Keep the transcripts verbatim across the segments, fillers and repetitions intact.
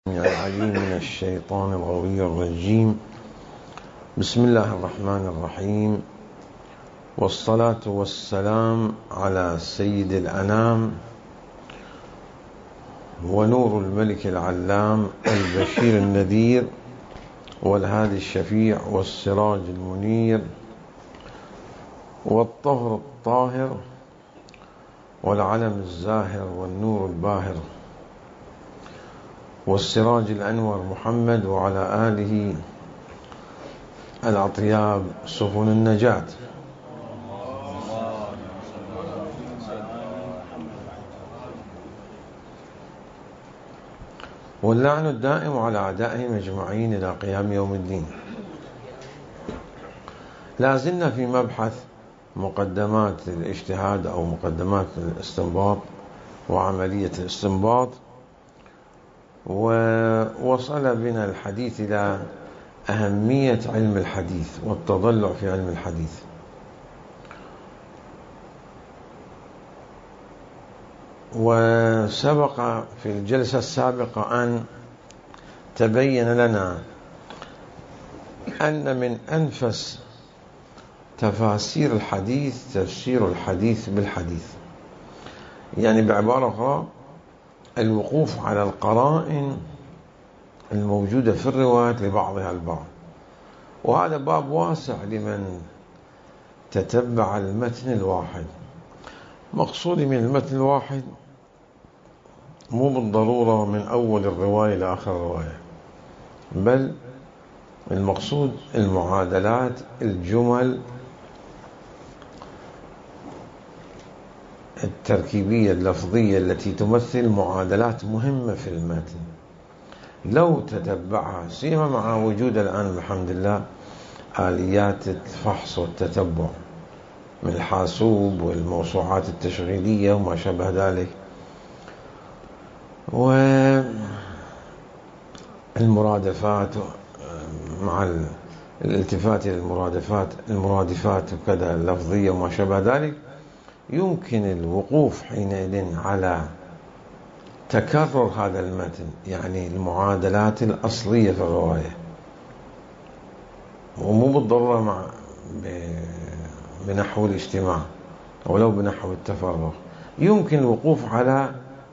العليم من الشيطان الغوي الرجيم. بسم الله الرحمن الرحيم، والصلاة والسلام على سيد الأنام ونور الملك العلام البشير النذير والهادي الشفيع والسراج المنير والطهر الطاهر والعلم الزاهر والنور الباهر والسراج الأنور محمد وعلى آله الأطياب سفن النجاة. واللعن الدائم على أعدائهم أجمعين إلى قيام يوم الدين. لا زلنا في مبحث مقدمات الاجتهاد أو مقدمات الاستنباط وعملية الاستنباط، ووصل بنا الحديث إلى أهمية علم الحديث والتضلع في علم الحديث. وسبق في الجلسة السابقة أن تبين لنا أن من أنفس تفاسير الحديث تفسير الحديث بالحديث، يعني بعبارة أخرى الوقوف على القرائن الموجودة في الروايات لبعضها البعض. وهذا باب واسع لمن تتبع المتن الواحد. مقصودي من المتن الواحد مو بالضرورة من أول الرواية إلى آخر الرواية، بل المقصود المعادلات، الجمل التركيبية اللفظية التي تمثل معادلات مهمة في المتن لو تتبعها، سيما مع وجود الآن الحمد لله آليات الفحص والتتبع من الحاسوب والموسوعات التشغيلية وما شابه ذلك، والمرادفات مع الالتفات إلى المرادفات المرادفات وكذا اللفظية وما شابه ذلك، يمكن الوقوف حينئذ على تكرر هذا المتن، يعني المعادلات الأصلية في الرواية، ومو بالضرورة مع بنحو الاجتماع ولو بنحو التفرغ. يمكن الوقوف على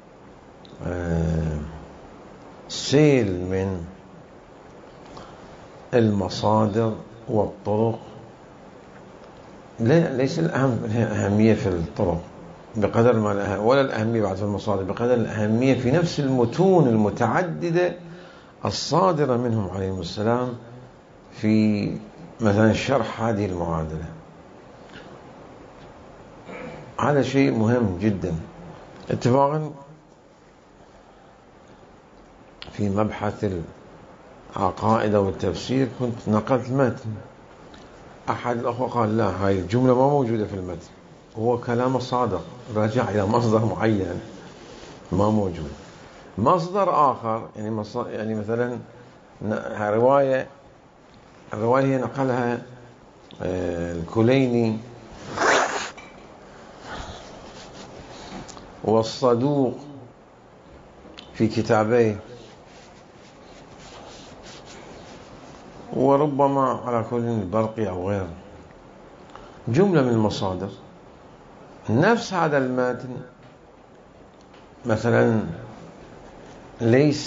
سيل من المصادر والطرق، ليس الأهم الأهمية في الطرق بقدر ما الأهم، ولا الأهمية بعد في المصادر بقدر الأهمية في نفس المتون المتعددة الصادرة منهم عليهم السلام في مثلا شرح هذه المعادلة. هذا شيء مهم جدا. اتفاقا في مبحث العقائد والتفسير كنت نقلت متن، أحد الأخوة قال لا، هاي الجملة ما موجودة في المتن، هو كلام صادق راجع إلى مصدر معين ما موجود. مصدر آخر يعني مصدر يعني مثلا رواية الرواية هي نقلها الكليني والصدوق في كتابيه، وربما على كل البرقي أو غيره، جملة من المصادر. نفس هذا المتن مثلا ليس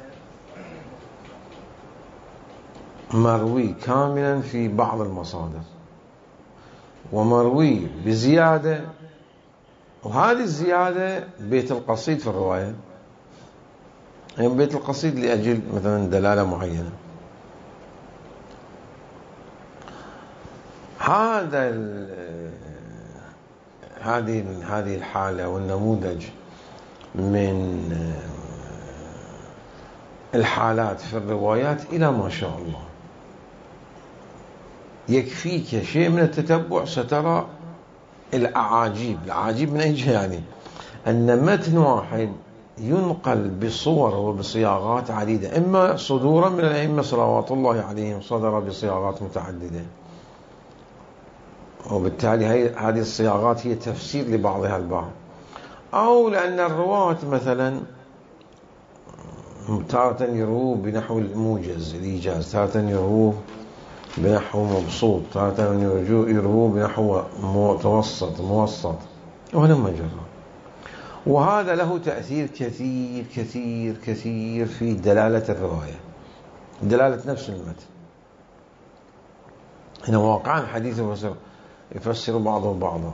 مروي كاملا في بعض المصادر، ومروي بزيادة، وهذه الزيادة بيت القصيد في الرواية، يعني بيت القصيد لأجل مثلا دلالة معينة. هذا هذه هذه الحالة والنموذج من الحالات في الروايات إلى ما شاء الله يكفيك شيء من التتبع، سترى الأعاجيب. الأعاجيب من أي جهة؟ يعني أن متن واحد ينقل بصور وبصياغات عديدة، إما صدورا من الأئمة صلوات الله عليهم صدر بصياغات متعددة، وبالتالي هذه الصياغات هي تفسير لبعضها البعض، أو لأن الرواة مثلا تارة يروه بنحو الموجز الإيجاز، تارة يروه بنحو مبسوط، تارة يروه بنحو متوسط موسط ولما جرى. وهذا له تأثير كثير كثير كثير في دلالة الرواية، دلالة نفس المتن. هنا واقعا حديث يفسر, يفسر بعضه بعضا.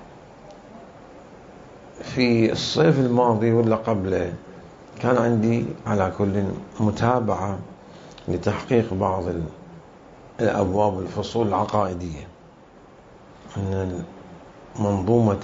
في الصيف الماضي ولا قبله كان عندي على كل متابعة لتحقيق بعض الأبواب الفصول العقائدية من منظومة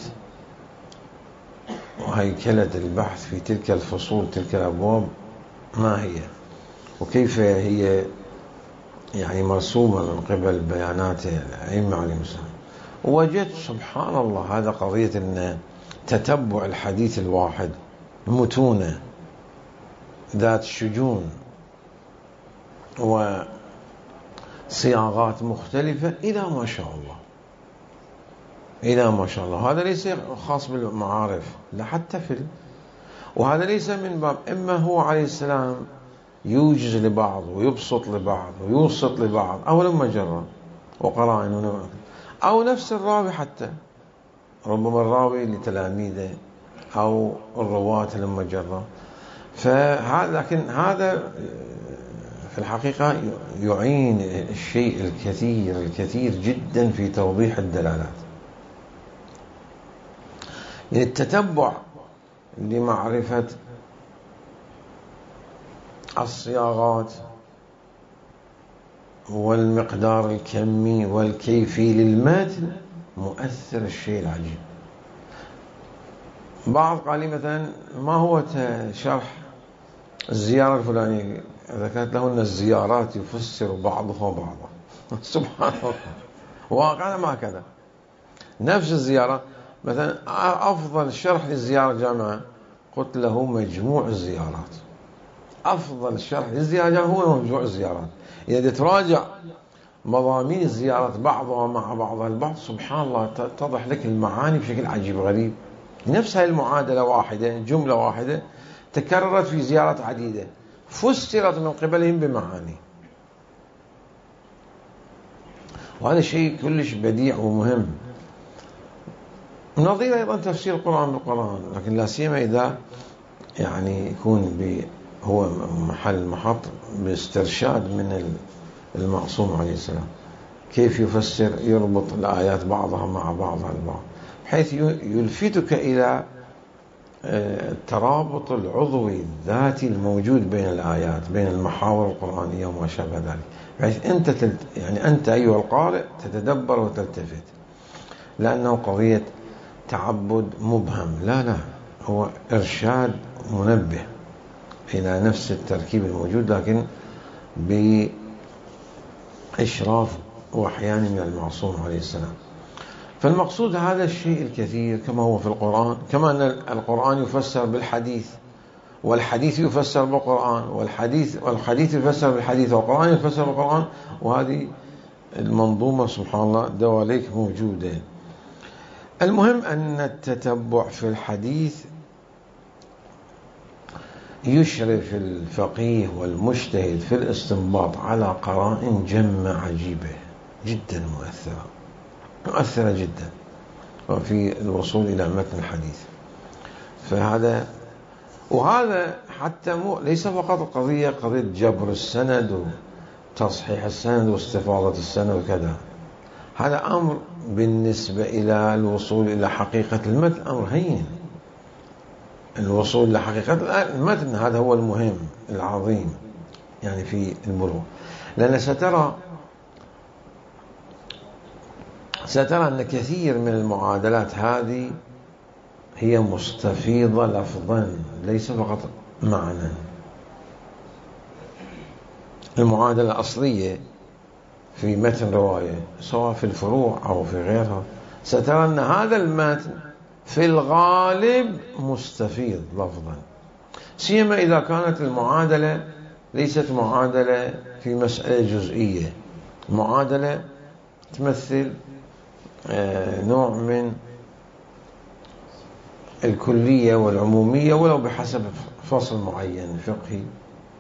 وهيكلة البحث في تلك الفصول، تلك الأبواب ما هي وكيف هي يعني مرسومة من قبل بيانات الأئمة عليهم السلام. ووجدت سبحان الله هذا قضية أن تتبع الحديث الواحد متونة ذات شجون وصياغات مختلفة إلى ما شاء الله، إلى ما شاء الله. هذا ليس خاص بالمعارف، لا حتى في ال... وهذا ليس من باب إما هو عليه السلام يوجز لبعض ويبسط لبعض ويوسط لبعض أو لما جرى وقرائن، أو نفس الراوي حتى ربما الراوي لتلاميذه أو الرواة لما جرى. فهذا لكن هذا في الحقيقة يعين الشيء الكثير الكثير جدا في توضيح الدلالات. للتتبع لمعرفة الصياغات والمقدار الكمي والكيفي للمتن مؤثر الشيء العجيب. بعض قال لي مثلا ما هو شرح الزيارة الفلانية، ذكرت له أن الزيارات يفسر بعضها بعضا سبحان الله. واقعنا ما كذا. نفس الزيارة مثلا أفضل شرح للزيارة الجامعة قلت له مجموع الزيارات، أفضل شرح للزيارة هو مجموع الزيارات. إذا تراجع مضامين الزيارات بعضها مع بعضها البعض سبحان الله تتضح لك المعاني بشكل عجيب غريب. نفس هاي المعادلة واحدة، جملة واحدة تكررت في زيارات عديدة فسرت من قبلهم بمعاني. وهذا شيء كلش بديع ومهم. نظير أيضا تفسير القرآن بالقرآن، لكن لا سيما إذا يعني يكون هو محل محط باسترشاد من المعصوم عليه السلام، كيف يفسر يربط الآيات بعضها مع بعضها البعض بحيث يلفتك إلى الترابط العضوي الذاتي الموجود بين الآيات، بين المحاور القرآنية وما شابه ذلك، بحيث أنت تلت يعني أنت أيها القارئ تتدبر وتلتفت. لأنه قضية تعبد مبهم، لا لا، هو إرشاد منبه إلى نفس التركيب الموجود لكن بإشراف وأحيانا من المعصوم عليه السلام. فالمقصود هذا الشيء الكثير كما هو في القرآن، كما أن القرآن يفسر بالحديث والحديث يفسر بالقرآن والحديث والحديث يفسر بالحديث والقرآن يفسر بالقرآن، وهذه المنظومة سبحان الله دواليك موجودة. المهم أن التتبع في الحديث يشرف الفقيه والمجتهد في الاستنباط على قرائن جمة عجيبة جدا مؤثرة مؤثرة جدا وفي الوصول إلى متن الحديث. فهذا وهذا حتى مو ليس فقط قضية قضية جبر السند وتصحيح السند واستفاضة السند وكذا، هذا أمر بالنسبة إلى الوصول إلى حقيقة المتن أمر هين. الوصول إلى حقيقة المتن هذا هو المهم العظيم يعني في البلوغ. لأن سترى سترى أن كثير من المعادلات هذه هي مستفيضة لفظا ليس فقط معنى. المعادلة الأصلية في متن رواية سواء في الفروع أو في غيرها سترى أن هذا المتن في الغالب مستفيض لفظا، سيما إذا كانت المعادلة ليست معادلة في مسألة جزئية، معادلة تمثل نوع من الكلية والعمومية ولو بحسب فصل معين فقهي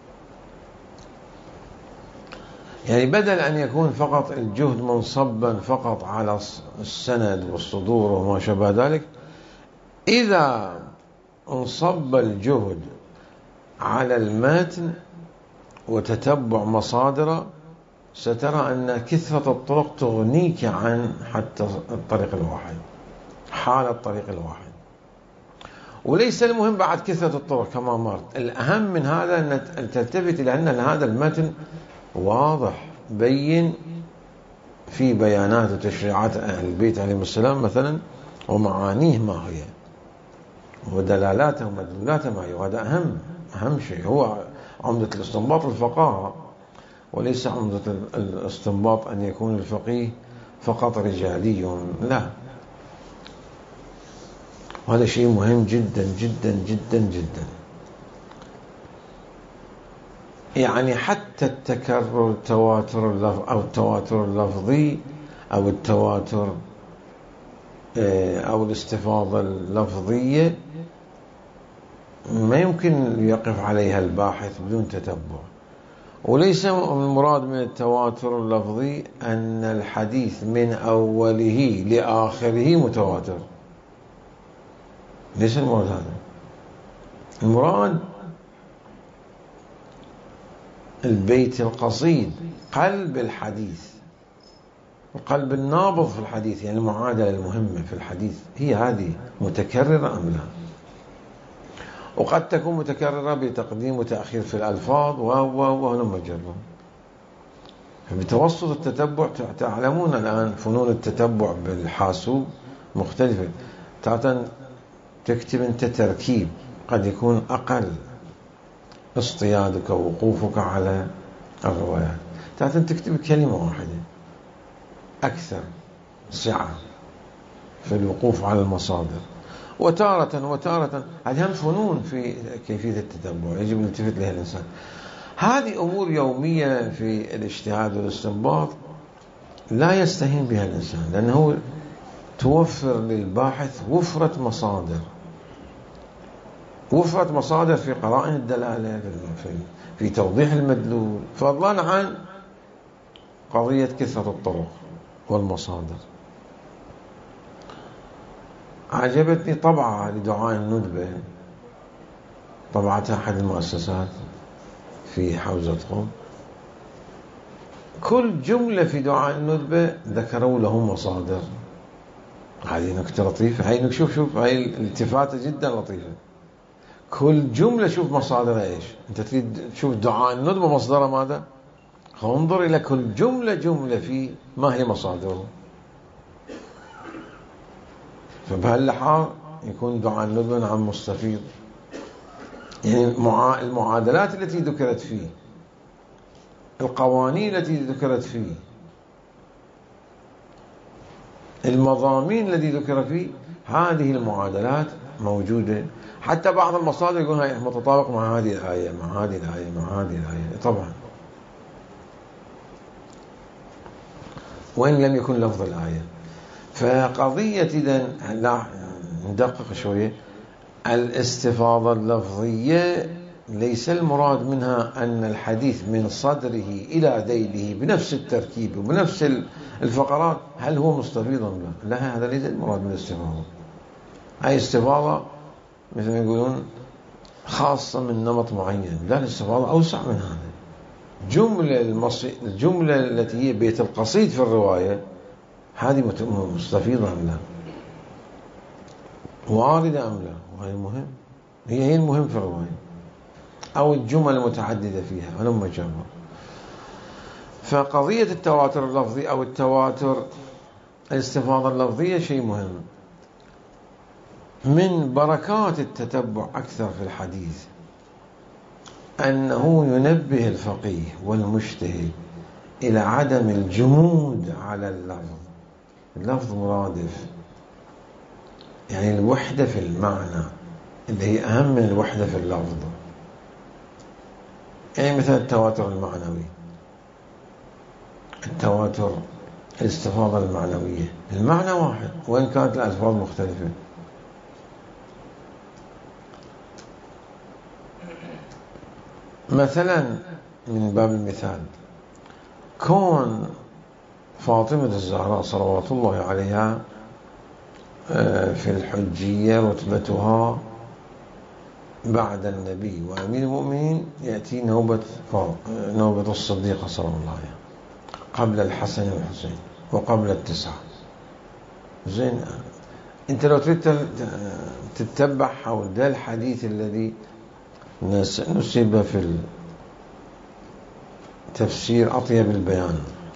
يعني بدل أن يكون فقط الجهد منصبا فقط على السند والصدور وما شابه ذلك، إذا انصب الجهد على المتن وتتبع مصادره سترى أن كثرة الطرق تغنيك عن حتى الطريق الواحد، حال الطريق الواحد. وليس المهم بعد كثرة الطرق كما مرت، الأهم من هذا أن تلتفت إلى أن هذا المتن واضح بين في بيانات وتشريعات أهل البيت عليهم السلام مثلا، ومعانيه ما هي، ودلالاته ومدلولاته ما هي. وهذا أهم أهم شيء، هو عمدة الاستنباط الفقهاء، وليس عمدة الاستنباط أن يكون الفقيه فقط رجالي، لا. وهذا شيء مهم جدا جدا جدا جدا. يعني حتى التكرر، التواتر اللفظ أو التواتر اللفظي أو التواتر أو الاستفاضة اللفظية ما يمكن يقف عليها الباحث بدون تتبع. وليس المراد من التواتر اللفظي أن الحديث من أوله لآخره متواتر، ليس المراد هذا. المراد البيت القصيد، قلب الحديث، القلب النابض في الحديث، يعني المعادلة المهمة في الحديث هي هذه، متكررة أم لا. وقد تكون متكررة بتقديم وتأخير في الألفاظ وهلم جرا. فبتوسط التتبع تعلمون الآن فنون التتبع بالحاسوب مختلفة. تعالى تكتب أنت تركيب قد يكون أقل اصطيادك ووقوفك على الروايات، تعالى تكتب كلمة واحدة أكثر سعة في الوقوف على المصادر. وتارة وتارة هذه هم فنون في كيفية التتبع يجب أن يلتفت لها الإنسان. هذه أمور يومية في الاجتهاد والاستنباط لا يستهين بها الإنسان، لأنه توفر للباحث وفرة مصادر، وفرة مصادر في قرائن الدلالة، في, في توضيح المدلول، فضلا عن قضية كثرة الطرق والمصادر. عجبتني طبعة لدعاء الندبة، طبعتها أحد المؤسسات في حوزة قم، كل جملة في دعاء الندبة ذكروا لهم مصادر. هذه نكتة لطيفة، هاي شوف شوف هاي الالتفاتة جدا لطيفة. كل جملة شوف مصادرها ايش. انت تريد تشوف دعاء الندبة مصدره ماذا؟ انظر الى كل جملة جملة في ما هي مصادره. فبهاللحاظ يكون دعاء الندبة نعم مستفيض. يعني المعادلات التي ذكرت فيه، القوانين التي ذكرت فيه، المضامين التي ذكر فيه، هذه المعادلات موجودة. حتى بعض المصادر يقول هاي متطابق مع هذه الآية مع هذه الآية مع هذه الآية، طبعا وإن لم يكن لفظ الآية. فقضية إذن لا ندقق شوية، الاستفاضة اللفظية ليس المراد منها أن الحديث من صدره إلى ذيله بنفس التركيب وبنفس الفقرات هل هو مستفيض أم لا. لا، هذا ليس المراد من الاستفاضة. هاي استفاضة مثل ما يقولون خاصة من نمط معين. لا، الاستفاضة أوسع من هذا. جملة المصي... الجملة التي هي بيت القصيد في الرواية هذه مستفيضة أم لا، واردة أم لا، وهي مهم، هي هي المهم في الرواية، أو الجمل المتعددة فيها ولما جابها. فقضية التواتر اللفظي أو التواتر الاستفاضة اللفظية شيء مهم. من بركات التتبع أكثر في الحديث أنه ينبه الفقيه والمجتهد إلى عدم الجمود على اللفظ. اللفظ مرادف، يعني الوحدة في المعنى اللي هي أهم من الوحدة في اللفظ. يعني مثل التواتر المعنوي، التواتر الاستفاضة المعنوية، المعنى واحد وإن كانت الألفاظ مختلفة. مثلا من باب المثال، كون فاطمة الزهراء صلوات الله عليها في الحجية رتبتها بعد النبي وأمير المؤمنين، يأتي نوبة نوبة الصديقة صلى الله عليه قبل الحسن والحسين وقبل التسعة. زين، أنت لو تريد تتبع حول ده الحديث الذي نسب في تفسير أطيب البيان،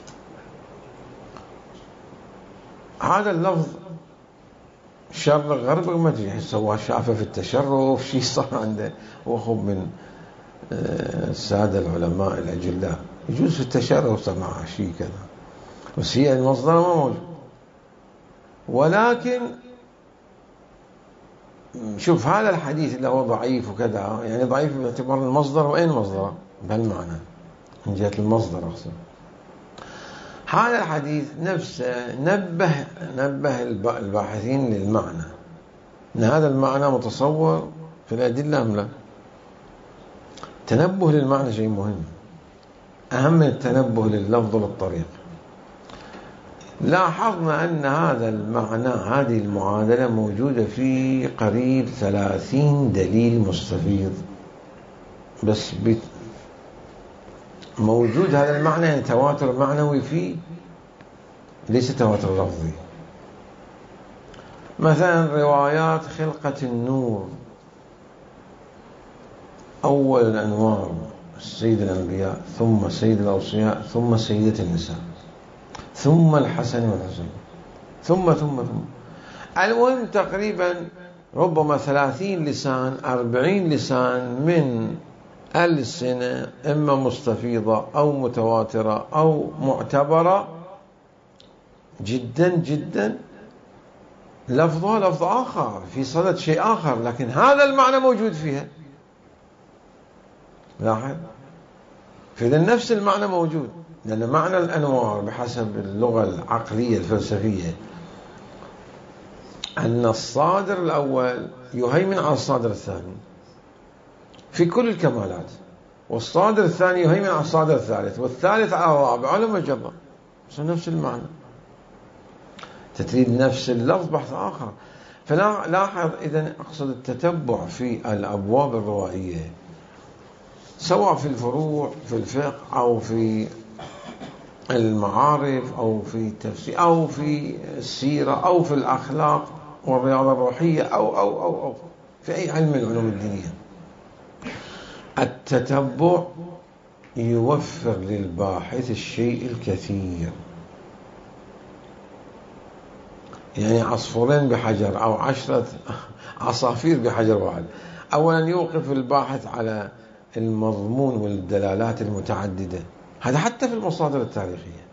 هذا اللفظ شرق غرب ما تجي سواه شافه في التشرف شيء صار عنده وخب من السادة العلماء الأجلاء، يجوز في التشرف سمع شيء كذا، بس هي المصدر ما موجود. ولكن شوف هذا الحديث اللي هو ضعيف وكذا، يعني ضعيف باعتبار المصدر، وين مصدره بهالمعنى من جهة المصدر أقصد. هذا الحديث نفسه نبه نبه الباحثين للمعنى، أن هذا المعنى متصور في الأدلة أم لا. تنبه للمعنى شيء مهم، أهم من التنبه لللفظ والطريق. لاحظنا أن هذا المعنى، هذه المعادلة موجودة في قريب ثلاثين دليل مستفيض، بس موجود هذا المعنى، يعني تواتر معنوي فيه ليس تواتر لفظي. مثلا روايات خلقة النور، أول الأنوار سيد الأنبياء، ثم سيد الأوصياء، ثم سيدة النساء، ثم الحسن والحسين، ثم ثم ثم المهم تقريبا ربما ثلاثين لسان أربعين لسان من السنة إما مستفيضة أو متواترة أو معتبرة جدا جدا، لفظها لفظ آخر في صدد شيء آخر، لكن هذا المعنى موجود فيها. لاحظ، فإذا نفس المعنى موجود، لأن معنى الأنوار بحسب اللغة العقلية الفلسفية أن الصادر الأول يهيمن على الصادر الثاني في كل الكمالات، والصادر الثاني يهيمن على الصادر الثالث، والثالث على الرابع، على الجبر، بس نفس المعنى. تتريد نفس اللفظ بحث آخر. فلا لاحظ إذن أقصد التتبع في الأبواب الروائية، سواء في الفروع في الفقه أو في المعارف أو في التفسير أو في السيرة أو في الأخلاق والرياضة الروحية أو أو أو أو في أي علم من العلوم الدينية. التتبع يوفر للباحث الشيء الكثير، يعني عصفورين بحجر أو عشرة عصافير بحجر واحد. أولا يوقف الباحث على المضمون والدلالات المتعددة، هذا حتى في المصادر التاريخية،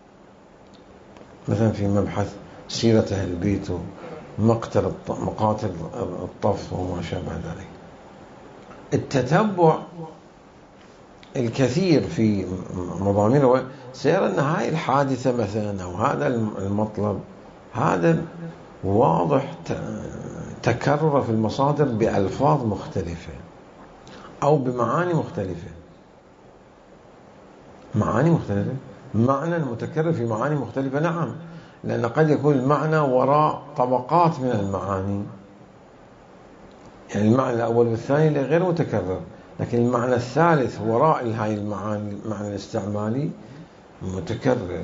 مثلا في مبحث سيرة أهل البيت ومقتل مقاتل الطف وما شابه ذلك. التتبع الكثير في مضامين سيرى أن هاي الحادثة مثلا أو هذا المطلب هذا واضح تكرر في المصادر بألفاظ مختلفة أو بمعاني مختلفة. معاني مختلفة، معنى متكرر في معاني مختلفة، نعم، لأن قد يكون المعنى وراء طبقات من المعاني، يعني المعنى الأول والثاني غير متكرر، لكن المعنى الثالث وراء هاي المعاني المعنى الاستعمالي متكرر.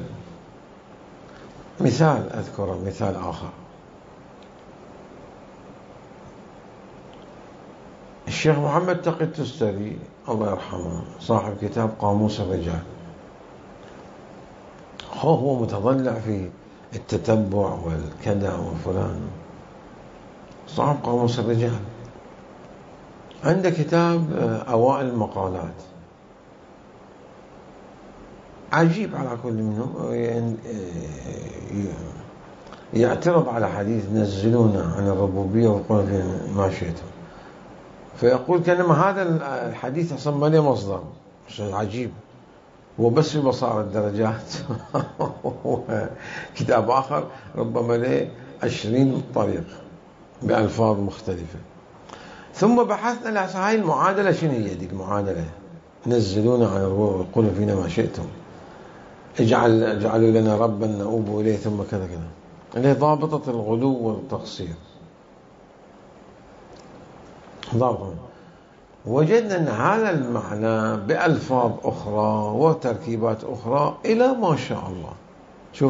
مثال أذكره، مثال آخر، الشيخ محمد تقي التستري الله يرحمه صاحب كتاب قاموس الرجال، هو متضلع في التتبع والكذا وفلان، صاحب قاموس الرجال، عنده كتاب أوائل المقالات عجيب على كل منهم، يعترض على حديث نزلونا عن الربوبية وقل في ما شئتم، فيقول كأنما هذا الحديث أصلا ما له مصدر، شيء عجيب، هو بس في بصائر الدرجات كتاب آخر ربما له عشرين طريق بألفاظ مختلفة. ثم بحثنا لها هاي المعادلة شنو هي دي المعادلة، نزلونا عن الربوبية وقل فينا ما شئتم، اجعل اجعلوا لنا ربا نؤوب إليه ثم كذا كذا، اللي هي ضابطة الغلو والتقصير. ضابطة. وجدنا أن هذا المعنى بألفاظ أخرى وتركيبات أخرى إلى ما شاء الله. شوف،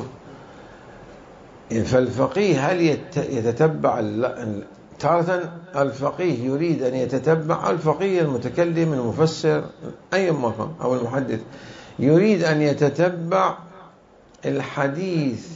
فالفقيه هل يتتبع تارة الفقيه يريد أن يتتبع، الفقيه المتكلم المفسر أي مكان أو المحدث يريد أن يتتبع الحديث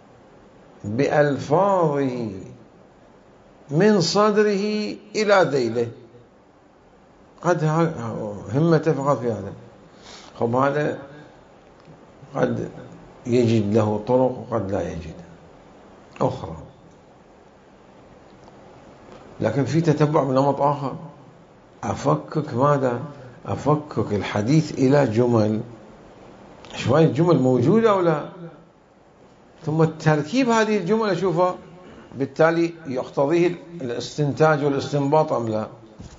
بألفاظه من صدره إلى ذيله، قد همته فقط في هذا. خب هذا قد يجد له طرق وقد لا يجد أخرى، لكن في تتبع من نمط آخر. أفكك ماذا؟ أفكك الحديث إلى جمل، شوية جمل موجودة أو لا، ثم تركيب هذه الجمل أشوفها بالتالي يقتضيه الاستنتاج والاستنباط أم لا.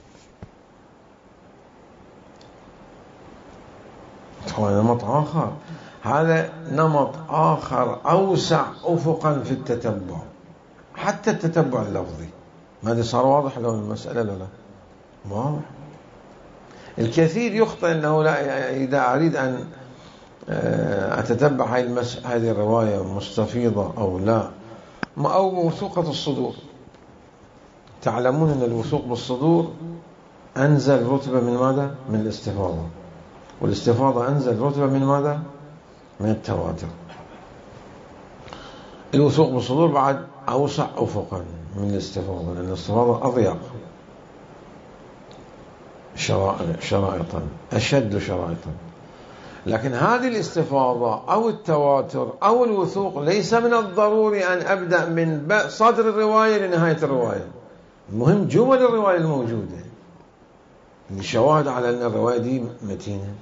هذا نمط آخر، هذا نمط آخر أوسع أفقا في التتبع، حتى التتبع اللفظي. ماذا صار واضح لو المسألة لا لا واضح. الكثير يخطئ أنه لا، إذا أريد أن أتتبع هذه المس... هذه الرواية مستفيضة أو لا، أو موثوقة الصدور. تعلمون أن الوثوق بالصدور أنزل رتبة من ماذا؟ من الاستفاضة، والاستفاضة أنزل رتبة من ماذا؟ من التواتر. الوثوق بالصدور بعد أوسع أفقا من الاستفاضة، لأن الاستفاضة أضيق شرائطا، أشد شرائطا. لكن هذه الاستفاضة أو التواتر أو الوثوق ليس من الضروري أن أبدأ من صدر الرواية لنهاية الرواية. المهم جمل الرواية الموجودة، الشواهد على أن الرواية دي متينة.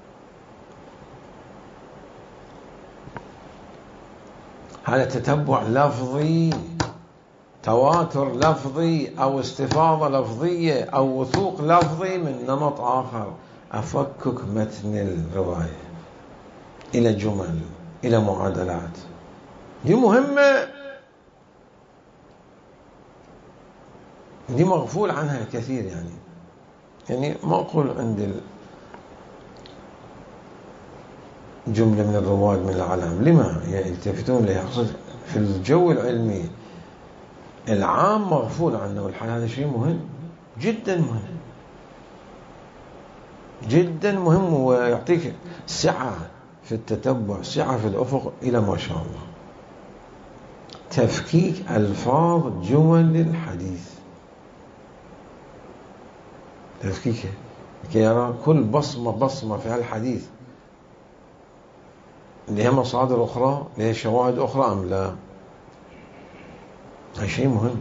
هذا تتبع لفظي، تواتر لفظي أو استفاضة لفظية أو وثوق لفظي من نمط آخر. أفكك متن الرواية إلى جمل، إلى معادلات، دي مهمة، دي مغفول عنها كثير. يعني يعني ما أقول عند جملة من الرواد من العالم لما يلتفتون لها، أقصد في الجو العلمي العام مغفول عنه، والحال هذا شيء مهم جدا، مهم جدا مهم، ويعطيك سعة في التتبع، سعة في الأفق إلى ما شاء الله. تفكيك ألفاظ جمل الحديث، تفكيكه كي يرى كل بصمة بصمة في هالحديث لها مصادر أخرى، لها شواهد أخرى أم لا. هذا شيء مهم.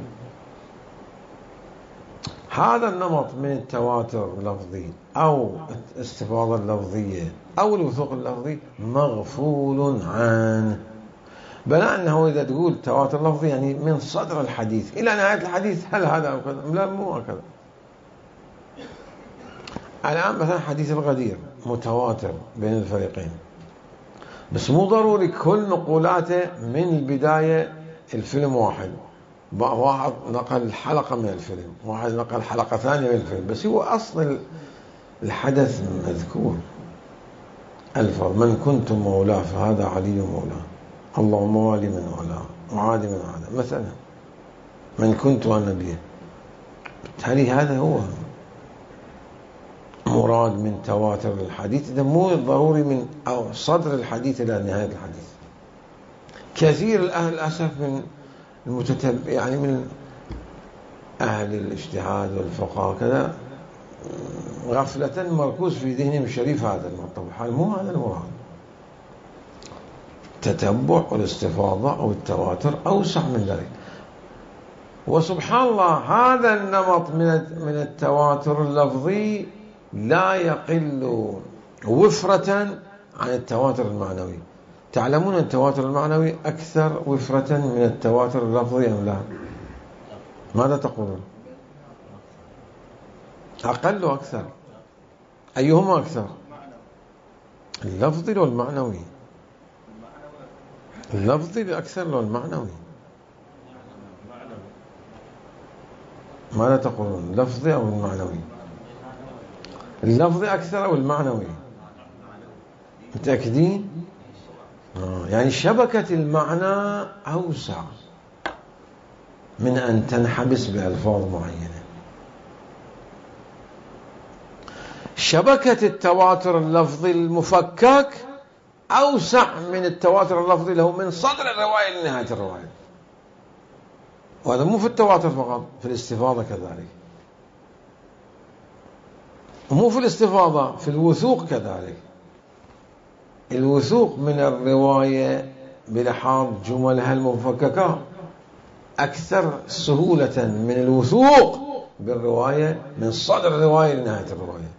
هذا النمط من التواتر اللفظي أو الاستفاضة اللفظية أو الوثوق اللفظي مغفول عنه، بل أنه إذا تقول تواتر لفظي يعني من صدر الحديث إلى نهاية الحديث، هل هذا أو كذا؟ لا، مو هكذا. الآن مثلا حديث الغدير متواتر بين الفريقين، بس مو ضروري كل نقولاته من البداية الفيلم واحد، واحد نقل حلقة من الفيلم، واحد نقل حلقة ثانية من الفيلم، بس هو أصل الحدث مذكور. الفاظ من كنت مولاه فهذا علي مولاه، اللهم والي من والاه وعادي من عادة، مثلا من كنت أنا به. بالتالي هذا هو مراد من تواتر الحديث، ده مو ضروري من أو صدر الحديث إلى نهاية الحديث. كثير الأهل للأسف من المتتبع، يعني من أهل الاجتهاد والفقه كذا، غفلة مركوز في ذهنهم الشريف هذا المطلب، حال مو هذا المراد. تتبع والاستفاضة أو التواتر أوسع من ذلك. وسبحان الله هذا النمط من التواتر اللفظي لا يقل وفرة عن التواتر المعنوي. تعلمون أن التواتر المعنوي أكثر وفرة من التواتر اللفظي أم لا؟ ماذا تقولون؟ أقل وأكثر؟ أيهما أكثر؟ اللفظي والمعنوي. اللفظي الأكثر لو المعنوي؟ ماذا تقولون، اللفظي أو المعنوي؟ اللفظي أكثر أو المعنوي؟ متأكدين؟ آه يعني شبكة المعنى أوسع من أن تنحبس بألفاظ معينة. شبكة التواتر اللفظي المفكك أوسع من التواتر اللفظي له من صدر الرواية لنهاية الرواية. وهذا مو في التواتر فقط، في الاستفاضة كذلك، ومو في الاستفاضة، في الوثوق كذلك. الوثوق من الرواية بلحاظ جملها المفككة أكثر سهولة من الوثوق بالرواية من صدر الرواية لنهاية الرواية.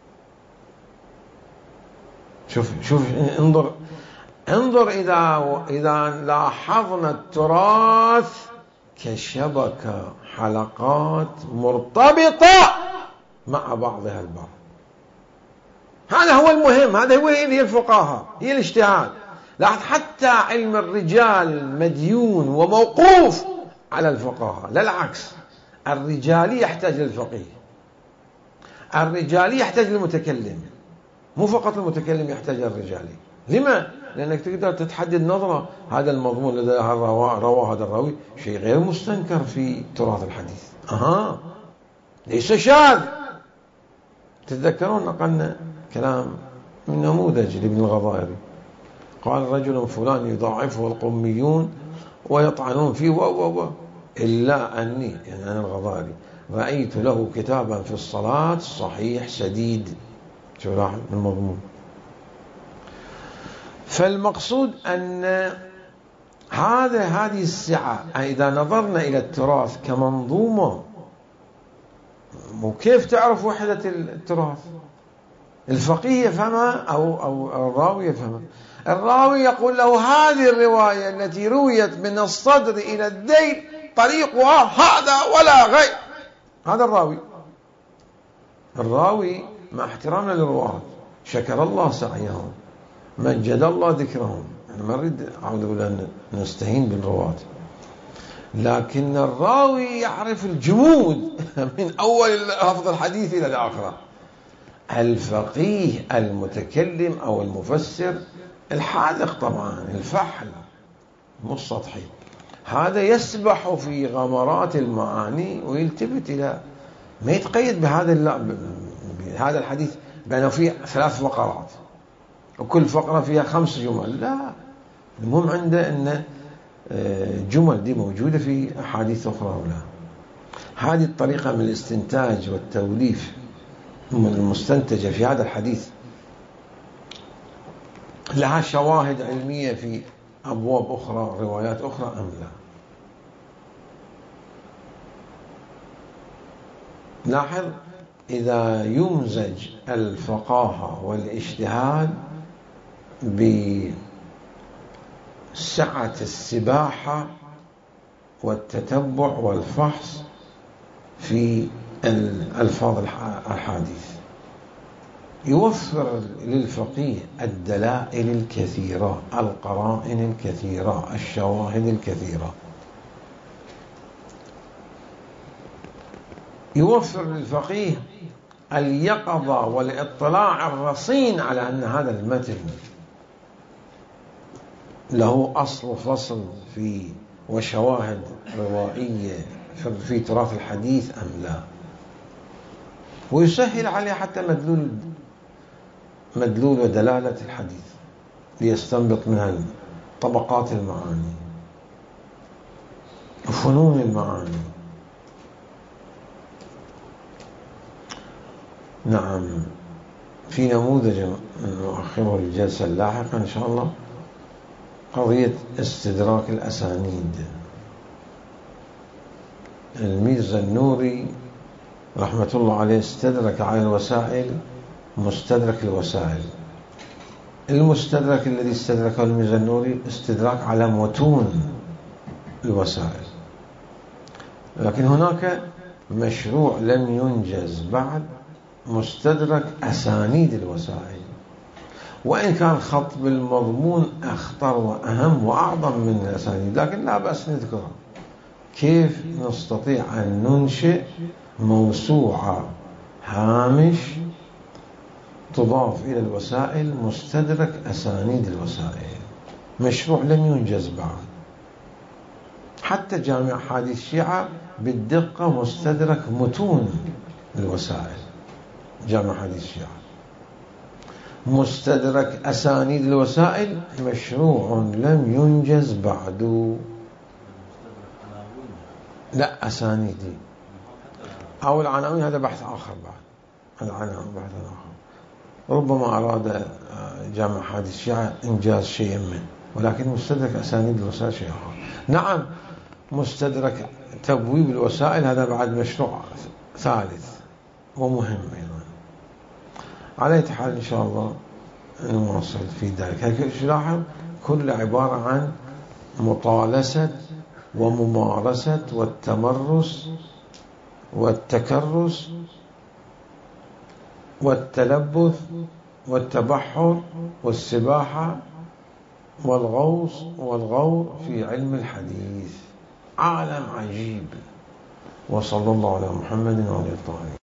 شوف شوف انظر انظر إذا إذا لاحظنا التراث كشبكة حلقات مرتبطة مع بعضها البعض. هذا هو المهم، هذا هو هي الفقاهة، هي الاجتهاد. لاحظ حتى علم الرجال مديون وموقوف على الفقاهة، لا العكس. الرجالي يحتاج للفقيه، الرجالي يحتاج للمتكلم، مو فقط المتكلم يحتاج للرجالي. لما؟ لأنك تقدر تتحدد نظرة هذا المضمون الذي رواه هذا الراوي شيء غير مستنكر في تراث الحديث، أها ليس شاذ. تتذكرون نقلنا كلام من نموذج لابن الغضائري، قال رجل فلان يضاعفه القميون ويطعنون فيه و و و إلا أني، يعني أنا الغضائري، رأيت له كتابا في الصلاة صحيح سديد. شو لاحظ المضمون. فالمقصود أن هذا هذه السعة إذا نظرنا إلى التراث كمنظومة. وكيف تعرف وحدة التراث؟ الفقيه يفهمها أو أو الراوي يفهمها. الراوي يقول له هذه الرواية التي رويت من الصدر إلى الذيل طريقها هذا ولا غير. هذا الراوي. الراوي مع احترامنا للرواة شكر الله سعيهم، مجد الله ذكرهم. أنا ما أريد أعود أقول أن نستهين بالرواة، لكن الراوي يعرف الجمود من أول لفظ الحديث إلى الآخرة. الفقيه المتكلم أو المفسر الحاذق طبعا، الفحل مو السطحي، هذا يسبح في غمرات المعاني ويلتفت إلى، ما يتقيد بهذا بهذا الحديث بأنه فيه ثلاث فقرات وكل فقرة فيها خمس جمل. لا، المهم عنده أن جمل دي موجودة في أحاديث أخرى ولا. هذه الطريقة من الاستنتاج والتوليف المستنتجة في هذا الحديث لها شواهد علمية في أبواب أخرى، روايات أخرى أم لا؟ لاحظ إذا يمزج الفقاهة والاجتهاد بسعة السباحة والتتبع والفحص في الألفاظ الحديث، يوفر للفقيه الدلائل الكثيرة، القرائن الكثيرة، الشواهد الكثيرة. يوفر للفقيه اليقظة والاطلاع الرصين على أن هذا المتن له أصل فصل في وشواهد روائية في تراث الحديث أم لا، ويسهل عليه حتى مدلول مدلول ودلالة الحديث ليستنبط منها طبقات المعاني وفنون المعاني. نعم، في نموذج نؤخره للجلسة اللاحقة إن شاء الله، قضية استدراك الأسانيد. الميرزا النوري رحمة الله عليه استدرك على الوسائل مستدرك الوسائل. المستدرك الذي استدركه الميرزا النوري استدراك على متون الوسائل، لكن هناك مشروع لم ينجز بعد، مستدرك أسانيد الوسائل. وإن كان خط بالمضمون أخطر وأهم وأعظم من الأسانيد، لكن لا بأس نذكره. كيف نستطيع أن ننشئ موسوعة هامش تضاف إلى الوسائل مستدرك أسانيد الوسائل، مشروع لم ينجز بعد. حتى جامع أحاديث الشيعة بالدقة مستدرك متون الوسائل، جامع أحاديث الشيعة مستدرك أسانيد الوسائل، مشروع لم ينجز بعد. لا أسانيدي أو العناوين هذا بحث آخر، بعد العناوين بحث آخر. ربما أراد جامع أحاديث الشيعة إنجاز شيء منه، ولكن مستدرك أسانيد الوسائل شيء آخر. نعم مستدرك تبويب الوسائل هذا بعد مشروع ثالث ومهم أيضا. على أي حال إن شاء الله نواصل في ذلك. هيك لاحظ كل عبارة عن مطالسة وممارسة والتمرس والتكرس والتلبث والتبحر والسباحة والغوص والغور في علم الحديث. عالم عجيب. وصلى الله على محمد وعلى آله الطاهرين.